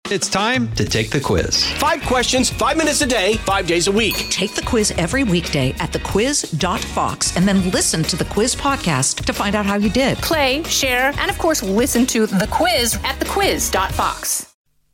It's time to take the quiz. 5 questions, 5 minutes a day, 5 days a week. Take the quiz every weekday at thequiz.fox and then listen to the quiz podcast to find out how you did. Play, share, and of course, listen to the quiz at thequiz.fox.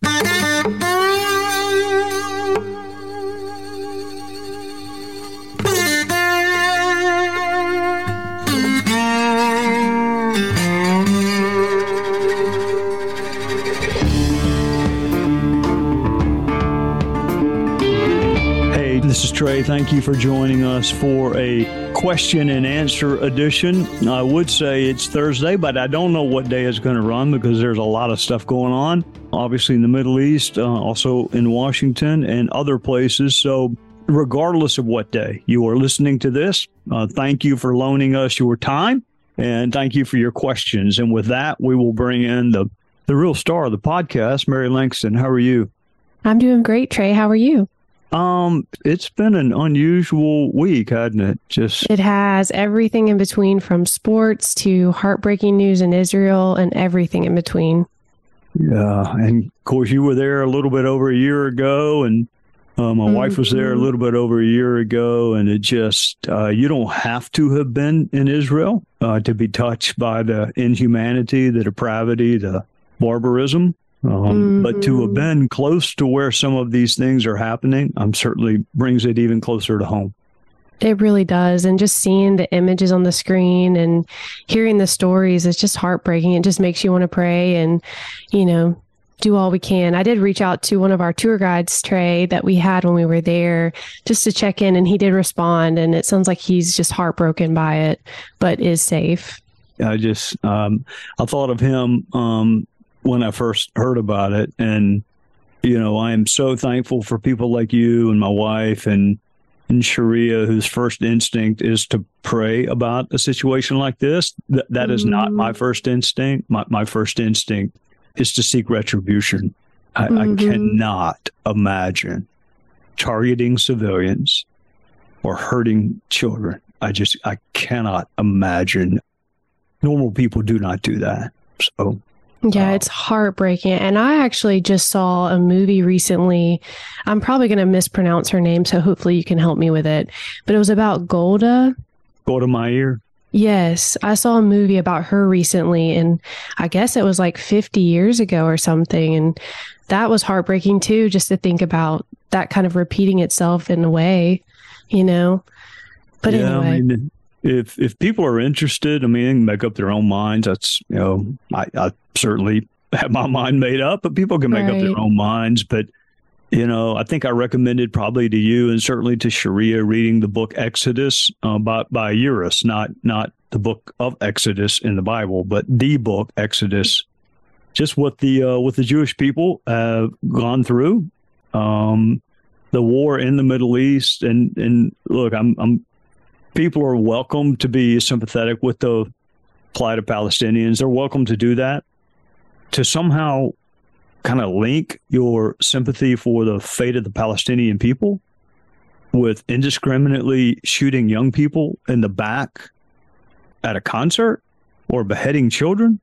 This is Trey. Thank you for joining us for a question and answer edition. I would say it's Thursday, but I don't know what day it's going to run because there's a lot of stuff going on, obviously in the Middle East, also in Washington and other places. So regardless of what day you are listening to this, thank you for loaning us your time and thank you for your questions. And with that, we will bring in the real star of the podcast, Mary Langston. How are you? I'm doing great, Trey. How are you? It's been an unusual week, hasn't it? It has everything in between, from sports to heartbreaking news in Israel and everything in between. Yeah. And of course you were there a little bit over a year ago, and my wife was there a little bit over a year ago, and it just, you don't have to have been in Israel, to be touched by the inhumanity, the depravity, the barbarism. But to have been close to where some of these things are happening, certainly brings it even closer to home. It really does. And just seeing the images on the screen and hearing the stories, it's just heartbreaking. It just makes you want to pray and, do all we can. I did reach out to one of our tour guides, Trey, that we had when we were there just to check in, and he did respond. And it sounds like he's just heartbroken by it, but is safe. I thought of him, when I first heard about it. And, I am so thankful for people like you and my wife and Sharia, whose first instinct is to pray about a situation like this. That is not my first instinct. My first instinct is to seek retribution. I cannot imagine targeting civilians or hurting children. I cannot imagine. Normal people do not do that. So... Yeah, it's heartbreaking. And I actually just saw a movie recently. I'm probably going to mispronounce her name, so hopefully you can help me with it. But it was about Golda. Golda Meir? Yes, I saw a movie about her recently, and I guess it was like 50 years ago or something. And that was heartbreaking too, just to think about that kind of repeating itself in a way, But anyway. If people are interested, they can make up their own minds. That's, I certainly have my mind made up, but people can make up their own minds. But, I think I recommended probably to you and certainly to Sharia reading the book Exodus by Eurus, not the book of Exodus in the Bible, but the book Exodus, just what the Jewish people have gone through, the war in the Middle East. And look, people are welcome to be sympathetic with the plight of Palestinians. They're welcome to do that. To somehow kind of link your sympathy for the fate of the Palestinian people with indiscriminately shooting young people in the back at a concert or beheading children,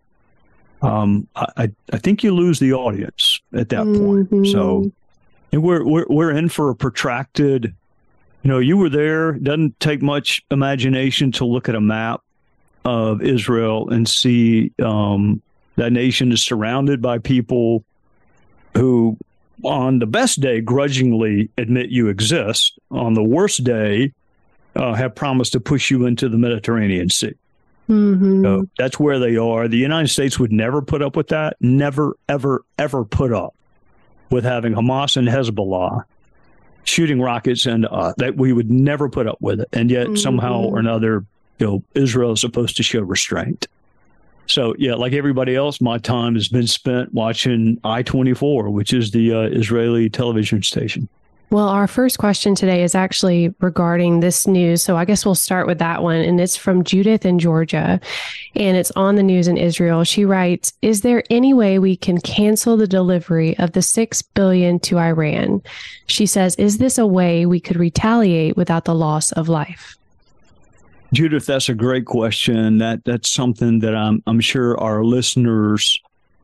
I think you lose the audience at that point. So we're in for a protracted. You were there. It doesn't take much imagination to look at a map of Israel and see that nation is surrounded by people who, on the best day, grudgingly admit you exist. On the worst day, have promised to push you into the Mediterranean Sea. So that's where they are. The United States would never put up with that. Never, ever, ever put up with having Hamas and Hezbollah shooting rockets into us. That we would never put up with it. And yet somehow or another, Israel is supposed to show restraint. So, yeah, like everybody else, my time has been spent watching I-24, which is the Israeli television station. Well, our first question today is actually regarding this news. So I guess we'll start with that one. And it's from Judith in Georgia. And it's on the news in Israel. She writes, is there any way we can cancel the delivery of the $6 billion to Iran? She says, is this a way we could retaliate without the loss of life? Judith, that's a great question. That's something that I'm sure our listeners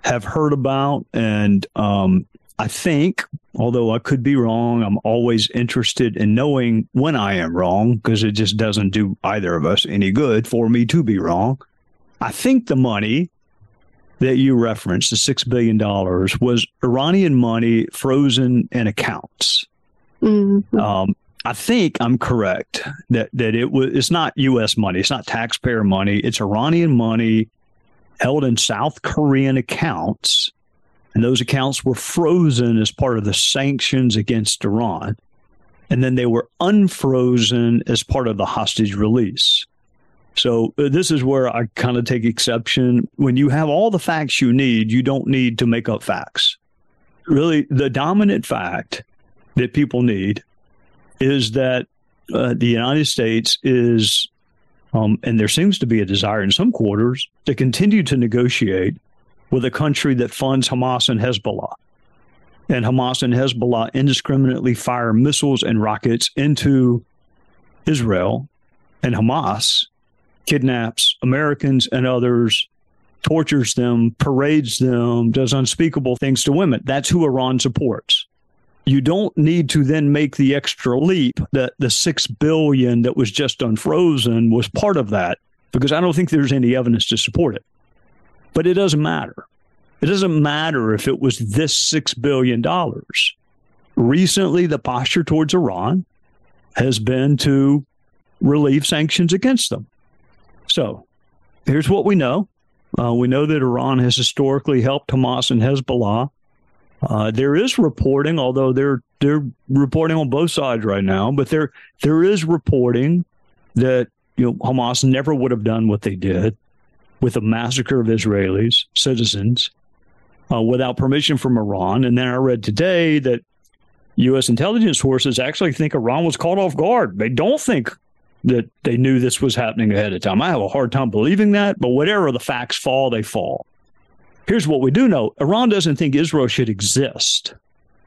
have heard about. And I think, although I could be wrong, I'm always interested in knowing when I am wrong, because it just doesn't do either of us any good for me to be wrong. I think the money that you referenced, the $6 billion, was Iranian money frozen in accounts. Mm-hmm. I think I'm correct that it's not U.S. money. It's not taxpayer money. It's Iranian money held in South Korean accounts. And those accounts were frozen as part of the sanctions against Iran. And then they were unfrozen as part of the hostage release. So this is where I kind of take exception. When you have all the facts you need, you don't need to make up facts. Really, the dominant fact that people need is that the United States is, and there seems to be a desire in some quarters, to continue to negotiate with a country that funds Hamas and Hezbollah. And Hamas and Hezbollah indiscriminately fire missiles and rockets into Israel, and Hamas kidnaps Americans and others, tortures them, parades them, does unspeakable things to women. That's who Iran supports. You don't need to then make the extra leap that the $6 billion that was just unfrozen was part of that, because I don't think there's any evidence to support it. But it doesn't matter. It doesn't matter if it was this $6 billion. Recently, the posture towards Iran has been to relieve sanctions against them. So here's what we know. We know that Iran has historically helped Hamas and Hezbollah. There is reporting, although they're reporting on both sides right now, but there is reporting that Hamas never would have done what they did with a massacre of Israelis, citizens, without permission from Iran. And then I read today that U.S. intelligence sources actually think Iran was caught off guard. They don't think that they knew this was happening ahead of time. I have a hard time believing that, but whatever the facts fall, they fall. Here's what we do know. Iran doesn't think Israel should exist.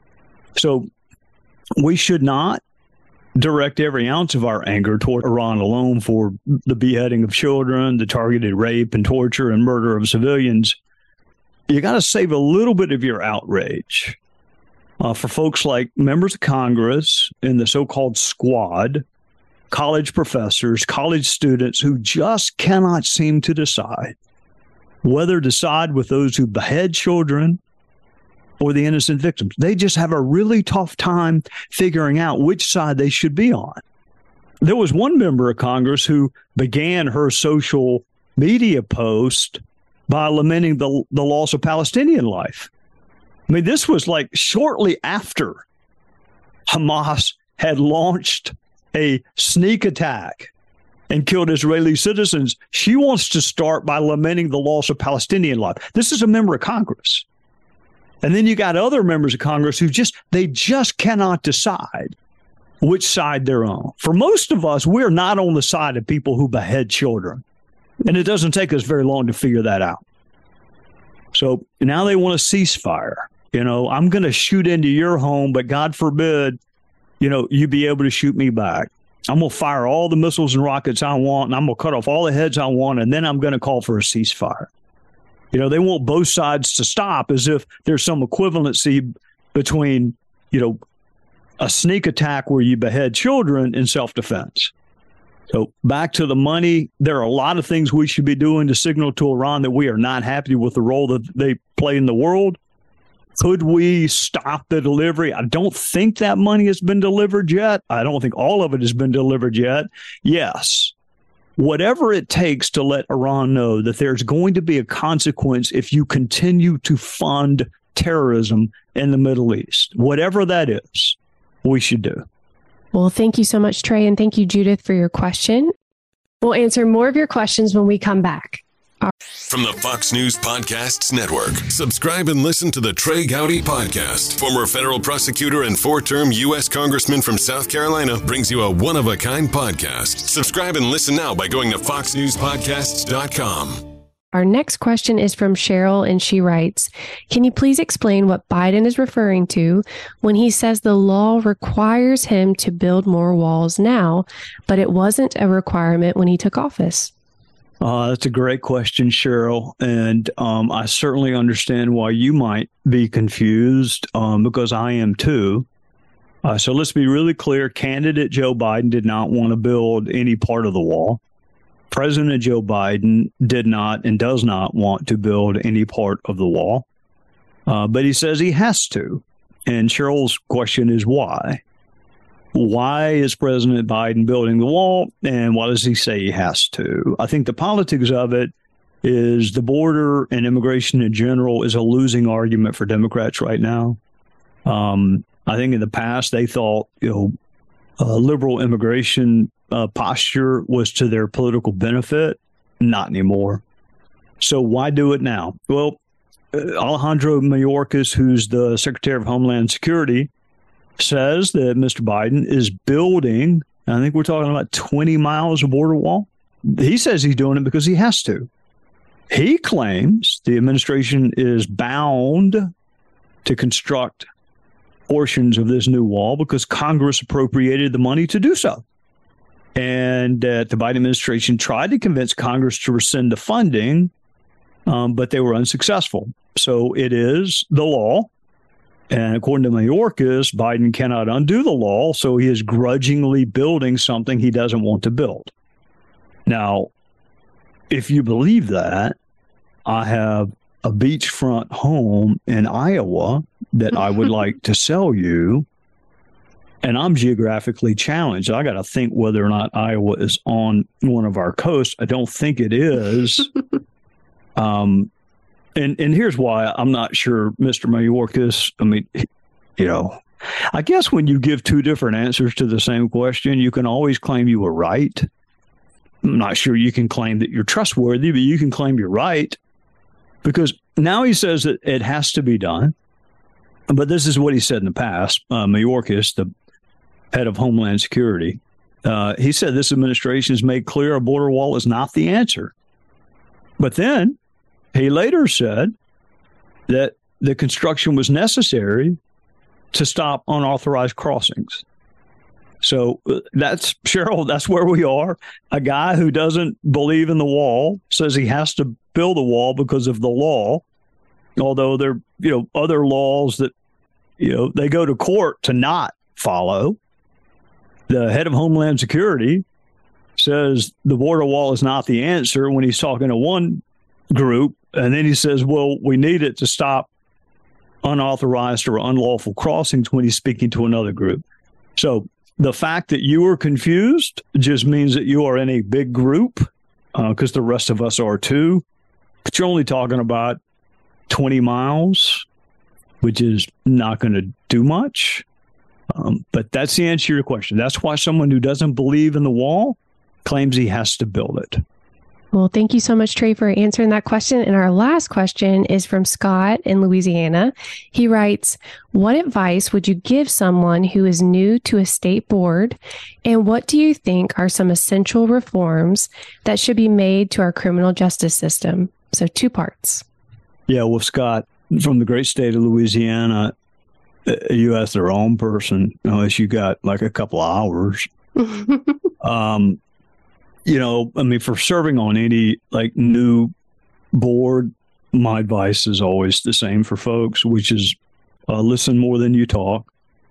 So we should not direct every ounce of our anger toward Iran alone for the beheading of children, the targeted rape and torture and murder of civilians. You got to save a little bit of your outrage for folks like members of Congress in the so-called squad, college professors, college students who just cannot seem to decide whether to side with those who behead children or the innocent victims. They just have a really tough time figuring out which side they should be on. There was one member of Congress who began her social media post by lamenting the loss of Palestinian life. I mean, this was like shortly after Hamas had launched a sneak attack and killed Israeli citizens. She wants to start by lamenting the loss of Palestinian life. This is a member of Congress. And then you got other members of Congress who just cannot decide which side they're on. For most of us, we're not on the side of people who behead children. And it doesn't take us very long to figure that out. So now they want a ceasefire. I'm going to shoot into your home, but God forbid, you be able to shoot me back. I'm going to fire all the missiles and rockets I want, and I'm going to cut off all the heads I want, and then I'm going to call for a ceasefire. They want both sides to stop, as if there's some equivalency between, a sneak attack where you behead children in self-defense. So back to the money, there are a lot of things we should be doing to signal to Iran that we are not happy with the role that they play in the world. Could we stop the delivery? I don't think that money has been delivered yet. I don't think all of it has been delivered yet. Yes, whatever it takes to let Iran know that there's going to be a consequence if you continue to fund terrorism in the Middle East, whatever that is, we should do. Well, thank you so much, Trey, and thank you, Judith, for your question. We'll answer more of your questions when we come back. From the Fox News Podcasts Network, subscribe and listen to the Trey Gowdy Podcast. Former federal prosecutor and four-term U.S. Congressman from South Carolina brings you a one-of-a-kind podcast. Subscribe and listen now by going to foxnewspodcasts.com. Our next question is from Cheryl, and she writes, can you please explain what Biden is referring to when he says the law requires him to build more walls now, but it wasn't a requirement when he took office? That's a great question, Cheryl. And I certainly understand why you might be confused because I am too. So let's be really clear. Candidate Joe Biden did not want to build any part of the wall. President Joe Biden did not and does not want to build any part of the wall. But he says he has to. And Cheryl's question is why? Why is President Biden building the wall, and why does he say he has to? I think the politics of it is the border and immigration in general is a losing argument for Democrats right now. I think in the past they thought, liberal immigration posture was to their political benefit. Not anymore. So why do it now? Well, Alejandro Mayorkas, who's the Secretary of Homeland Security, says that Mr. Biden is building, I think we're talking about 20 miles of border wall. He says he's doing it because he has to. He claims the administration is bound to construct portions of this new wall because Congress appropriated the money to do so. And the Biden administration tried to convince Congress to rescind the funding, but they were unsuccessful. So it is the law. And according to Mayorkas, Biden cannot undo the law, so he is grudgingly building something he doesn't want to build. Now, if you believe that, I have a beachfront home in Iowa that I would like to sell you, and I'm geographically challenged. I got to think whether or not Iowa is on one of our coasts. I don't think it is. And here's why I'm not sure, Mr. Mayorkas. I mean, I guess when you give two different answers to the same question, you can always claim you were right. I'm not sure you can claim that you're trustworthy, but you can claim you're right. Because now he says that it has to be done. But this is what he said in the past. Mayorkas, the head of Homeland Security, he said this administration has made clear a border wall is not the answer. But then he later said that the construction was necessary to stop unauthorized crossings. So that's, Cheryl, that's where we are. A guy who doesn't believe in the wall says he has to build a wall because of the law, although there are, other laws that, they go to court to not follow. The head of Homeland Security says the border wall is not the answer when he's talking to one group. And then he says, well, we need it to stop unauthorized or unlawful crossings when he's speaking to another group. So the fact that you are confused just means that you are in a big group because the rest of us are too. But you're only talking about 20 miles, which is not going to do much. But that's the answer to your question. That's why someone who doesn't believe in the wall claims he has to build it. Well, thank you so much, Trey, for answering that question. And our last question is from Scott in Louisiana. He writes, what advice would you give someone who is new to a state board? And what do you think are some essential reforms that should be made to our criminal justice system? So 2 parts. Yeah, well, Scott, from the great state of Louisiana, you ask the wrong person, unless you got like a couple of hours. For serving on any new board, my advice is always the same for folks, which is listen more than you talk.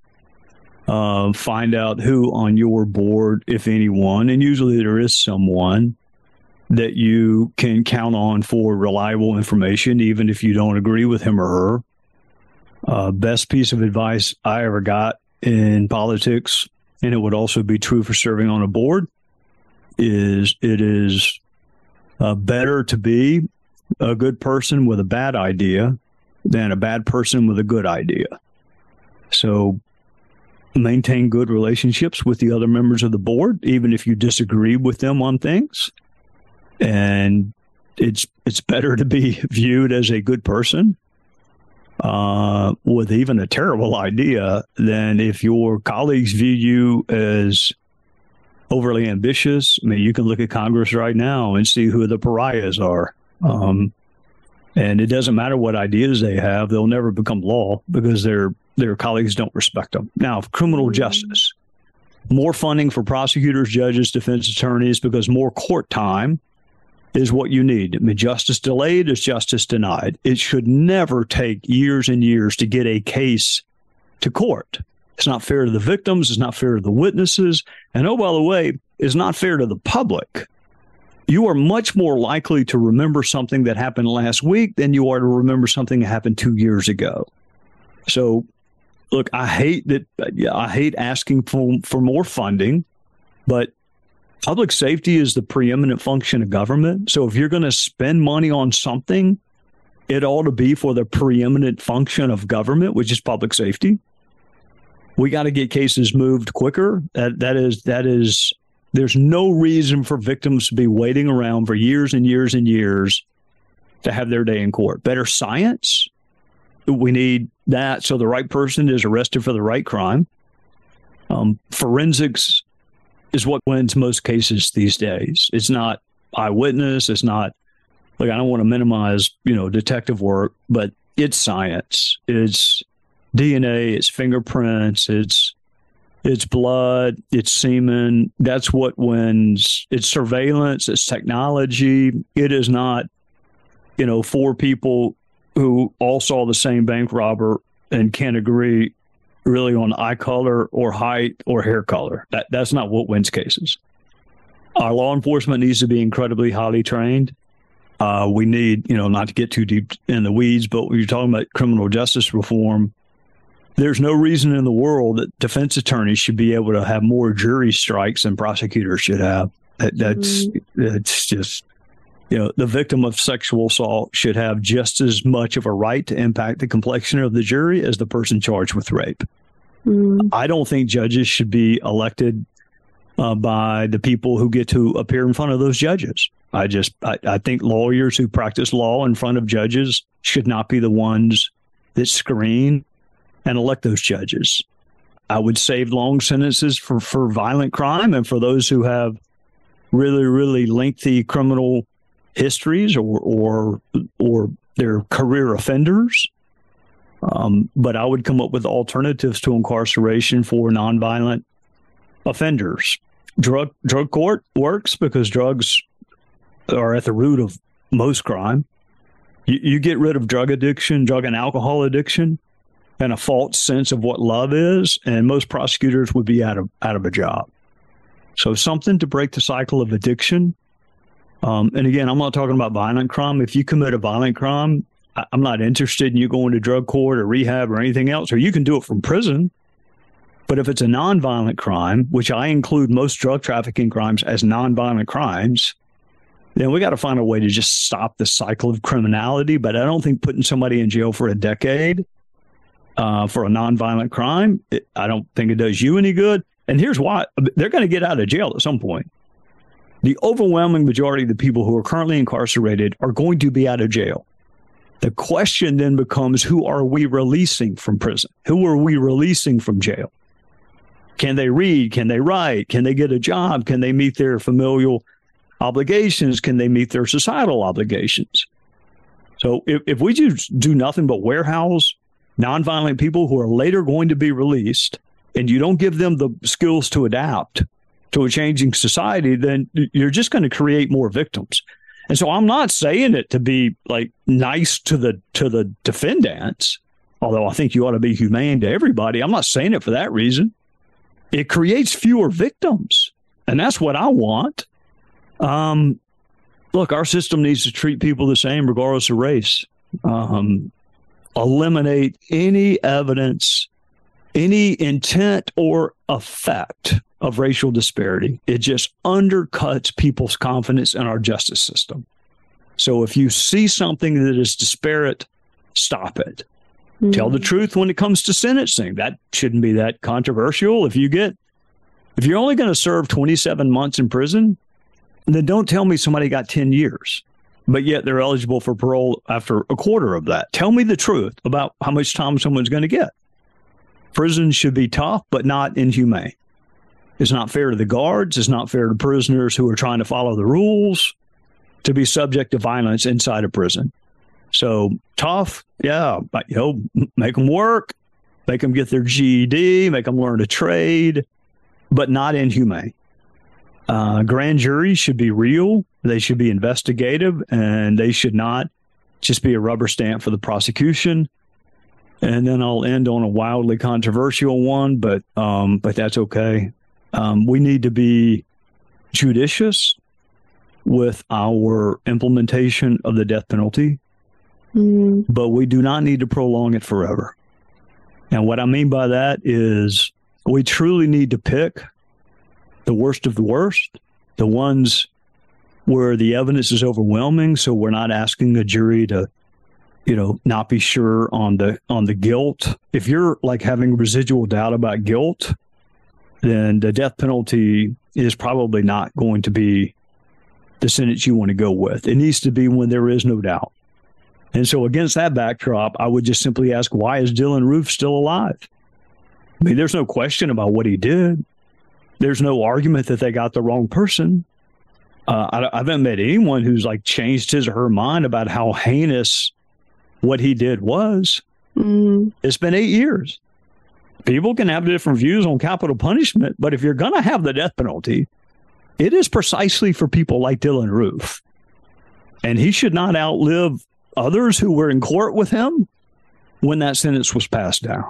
Find out who on your board, if anyone, and usually there is someone that you can count on for reliable information, even if you don't agree with him or her. Best piece of advice I ever got in politics, and it would also be true for serving on a board, is it is better to be a good person with a bad idea than a bad person with a good idea. So maintain good relationships with the other members of the board, even if you disagree with them on things. And it's better to be viewed as a good person with even a terrible idea than if your colleagues view you as overly ambitious. I mean, you can look at Congress right now and see who the pariahs are. And it doesn't matter what ideas they have. They'll never become law because their colleagues don't respect them. Now, criminal justice, more funding for prosecutors, judges, defense attorneys, because more court time is what you need. I mean, justice delayed is justice denied. It should never take years and years to get a case to court. It's not fair to the victims. It's not fair to the witnesses. And oh, by the way, it's not fair to the public. You are much more likely to remember something that happened last week than you are to remember something that happened 2 years ago. So, look, I hate asking for more funding, but public safety is the preeminent function of government. So if you're going to spend money on something, it ought to be for the preeminent function of government, which is public safety. We got to get cases moved quicker. That is. There's no reason for victims to be waiting around for years and years and years to have their day in court. Better science. We need that so the right person is arrested for the right crime. Forensics is what wins most cases these days. It's not eyewitness. It's not, like, I don't want to minimize, detective work, but it's science. It's DNA, it's fingerprints, it's blood, it's semen. That's what wins. It's surveillance, it's technology. It is not, 4 people who all saw the same bank robber and can't agree really on eye color or height or hair color. That's not what wins cases. Our law enforcement needs to be incredibly highly trained. We need, not to get too deep in the weeds, but when you're talking about criminal justice reform, there's no reason in the world that defense attorneys should be able to have more jury strikes than prosecutors should have. That's just, the victim of sexual assault should have just as much of a right to impact the complexion of the jury as the person charged with rape. I don't think judges should be elected by the people who get to appear in front of those judges. I think lawyers who practice law in front of judges should not be the ones that screen and elect those judges. I would save long sentences for violent crime and for those who have really, really lengthy criminal histories or they're career offenders. But I would come up with alternatives to incarceration for nonviolent offenders. Drug court works because drugs are at the root of most crime. You get rid of drug addiction, drug and alcohol addiction, and a false sense of what love is, and most prosecutors would be out of a job. So something to break the cycle of addiction. And again, I'm not talking about violent crime. If you commit a violent crime, I'm not interested in you going to drug court or rehab or anything else, or you can do it from prison. But if it's a nonviolent crime, which I include most drug trafficking crimes as nonviolent crimes, then we got to find a way to just stop the cycle of criminality. But I don't think putting somebody in jail for a decade for a nonviolent crime, I don't think it does you any good. And here's why. They're going to get out of jail at some point. The overwhelming majority of the people who are currently incarcerated are going to be out of jail. The question then becomes, who are we releasing from prison? Who are we releasing from jail? Can they read? Can they write? Can they get a job? Can they meet their familial obligations? Can they meet their societal obligations? So if we just do nothing but warehouse nonviolent people who are later going to be released, and you don't give them the skills to adapt to a changing society, then you're just going to create more victims. And so I'm not saying it to be like nice to the defendants, although I think you ought to be humane to everybody. I'm not saying it for that reason. It creates fewer victims, and that's what I want. Look, our system needs to treat people the same regardless of race. Eliminate any evidence, any intent or effect of racial disparity. It just undercuts people's confidence in our justice system. So if you see something that is disparate, stop it. Mm-hmm. Tell the truth when it comes to sentencing. That shouldn't be that controversial. If you're only going to serve 27 months in prison, then don't tell me somebody got 10 years, but yet they're eligible for parole after a quarter of that. Tell me the truth about how much time someone's going to get. Prison should be tough, but not inhumane. It's not fair to the guards. It's not fair to prisoners who are trying to follow the rules to be subject to violence inside a prison. So tough, yeah, but, make them work, make them get their GED, make them learn a trade, but not inhumane. Grand juries should be real. They should be investigative, and they should not just be a rubber stamp for the prosecution. And then I'll end on a wildly controversial one, but that's okay. We need to be judicious with our implementation of the death penalty, but we do not need to prolong it forever. And what I mean by that is we truly need to pick the worst of the worst, the ones where the evidence is overwhelming. So we're not asking a jury to, not be sure on the guilt. If you're like having residual doubt about guilt, then the death penalty is probably not going to be the sentence you want to go with. It needs to be when there is no doubt. And so against that backdrop, I would just simply ask, why is Dylann Roof still alive? I mean, there's no question about what he did. There's no argument that they got the wrong person. I haven't met anyone who's like changed his or her mind about how heinous what he did was. It's been 8 years. People can have different views on capital punishment, but if you're going to have the death penalty, it is precisely for people like Dylann Roof. And he should not outlive others who were in court with him when that sentence was passed down.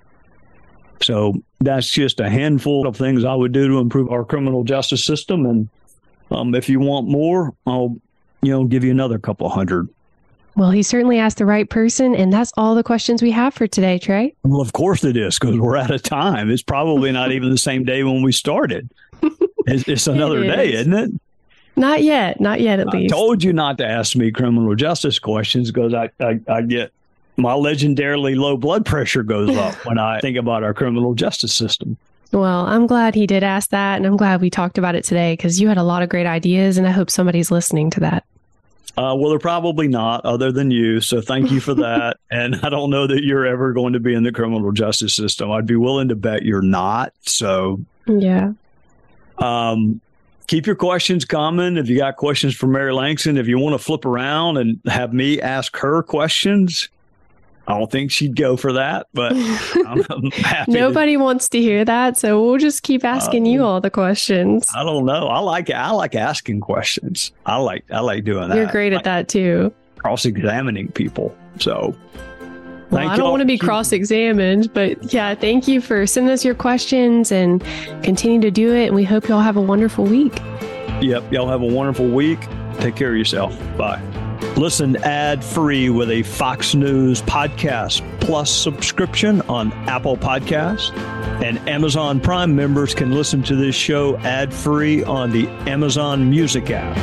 So that's just a handful of things I would do to improve our criminal justice system. And if you want more, I'll give you another couple hundred. Well, he certainly asked the right person, and that's all the questions we have for today, Trey. Well, of course it is, because we're out of time. It's probably not even the same day when we started. It's another day, isn't it? Not yet at least. I told you not to ask me criminal justice questions because I get my legendarily low blood pressure goes up when I think about our criminal justice system. Well, I'm glad he did ask that, and I'm glad we talked about it today because you had a lot of great ideas, and I hope somebody's listening to that. Well, they're probably not, other than you. So thank you for that. And I don't know that you're ever going to be in the criminal justice system. I'd be willing to bet you're not. So yeah. Keep your questions coming. If you got questions for Mary Langston, if you want to flip around and have me ask her questions, I don't think she'd go for that, but I'm happy. Nobody wants to hear that, so we'll just keep asking you all the questions. I don't know. I like asking questions. I like doing that. You're great at that too. Cross-examining people. So well, I don't want to be cross-examined, but yeah, thank you for sending us your questions and continue to do it. And we hope y'all have a wonderful week. Yep. Y'all have a wonderful week. Take care of yourself. Bye. Listen ad-free with a Fox News Podcast Plus subscription on Apple Podcasts. And Amazon Prime members can listen to this show ad-free on the Amazon Music app.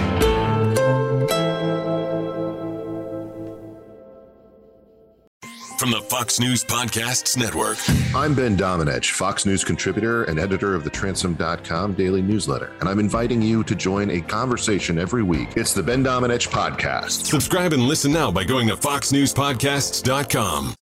From the Fox News Podcasts Network. I'm Ben Domenech, Fox News contributor and editor of the Transom.com daily newsletter, and I'm inviting you to join a conversation every week. It's the Ben Domenech Podcast. Subscribe and listen now by going to foxnewspodcasts.com.